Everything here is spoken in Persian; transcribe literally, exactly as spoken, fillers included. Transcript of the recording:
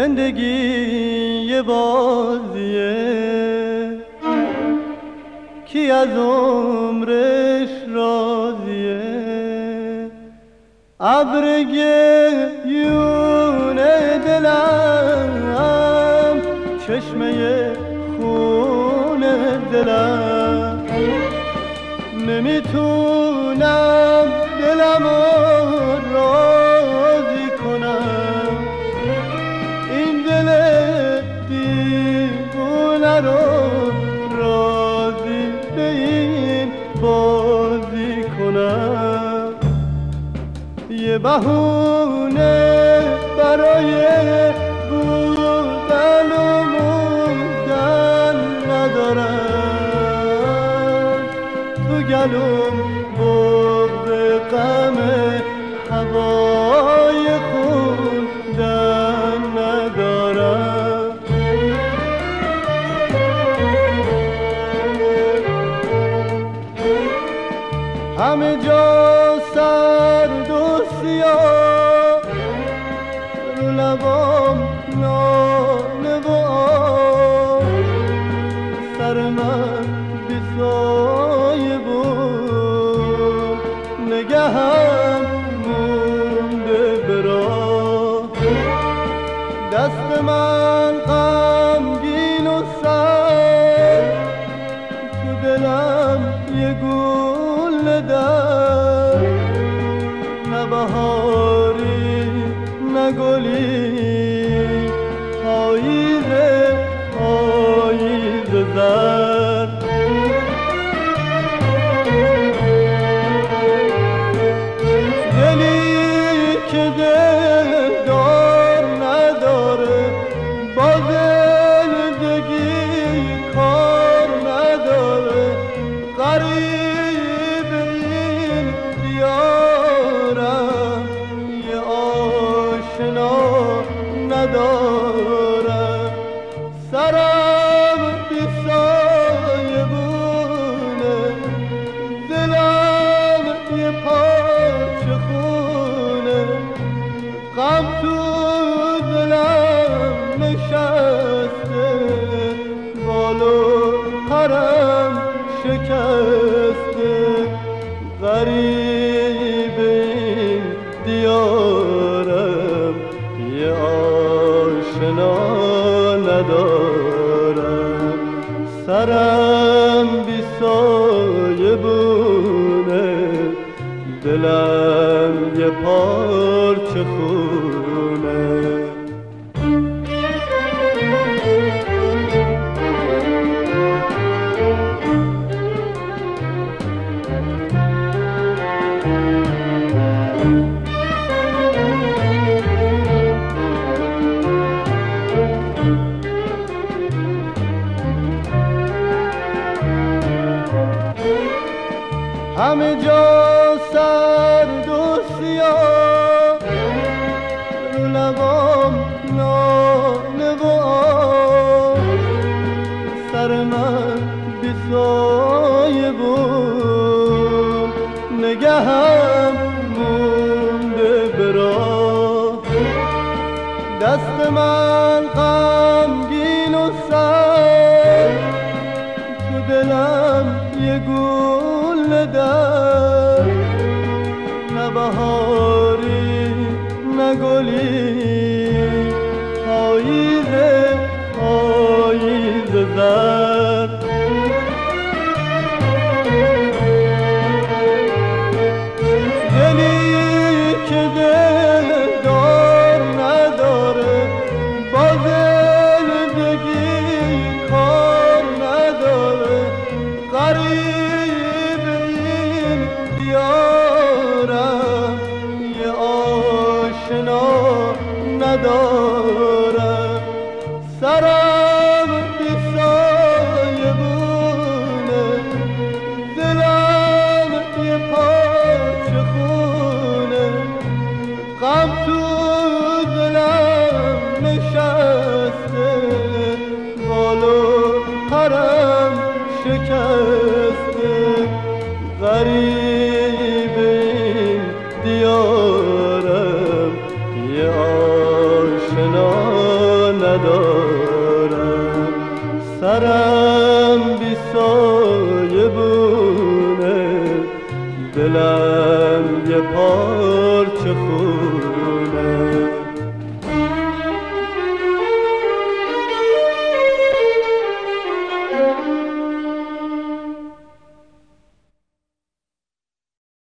زندگی یه بازیه، کی از عمرش راضیه؟ ابر گریون دلم، چشمه خون دلم، نمیتونم دلمو راضی کنم، این دل دیوونه رو راضی به این بازی کنم. یه بهونه برای بودن و موندن ندارم، تو گلوم بغض غم هوای خوندن ندارم. همه جا سرد و سیاه، رو لبام ناله و آه، سر من بی سایه بود، نگهم مونده به راه، دست من غمگین و سر، تو دلم یه گل در، نه بهاری نه گلی، پاییزه پاییزه زرد. دلی که دلدار نداره، با زندگی کار نداره، غریب این دیارم، یه آشنا ندارم، سرم بی سایه بونه، دلم یه پارچه خونه، غم تو دلم نشسته، بال و پرم شکسته، غریب این دیارم، یه آشنا ندارم، سرم بی سایه بونه، دلم یه پارچه خونه. همه جا سرد و سیاه، رو لبام ناله و آه، سر من بی سایه بود، نگهم مونده به راه، دست من غمگین و سر، تو دلم یه گل در، نه بهاری نه گلی، پاییزه پاییزه زرد. دلی که دلدار نداره، با زندگی کار نداره، غریب این دیارم، یه آشنا ندارم، سرم بی سایه بونه، دلم یه پارچه خونه، غم تو دلم نشسته، بال و پرم شکسته، غریب این دیارم، یه آشنا سرم بی سایه بونه، دلم یه پا